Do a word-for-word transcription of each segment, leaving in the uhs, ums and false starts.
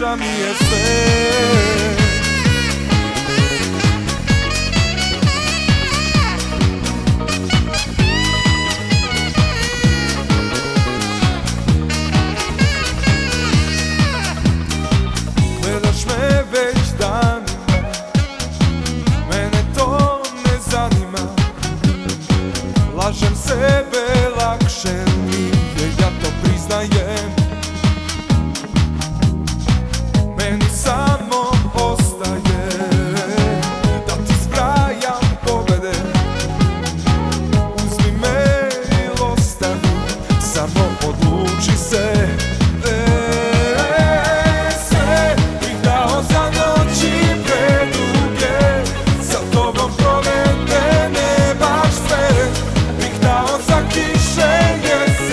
da mi je sve. Gledaš me već danima, mene to ne zanima. Lažem sebe, lakše mi je, ja to priznajem. Meni samo ostaje da ti zbrajam pobede. Uzmi me ili ostavi, samo odluči se.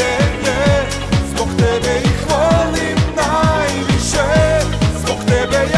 Zbog tebe ih volim najviše, zbog tebe ja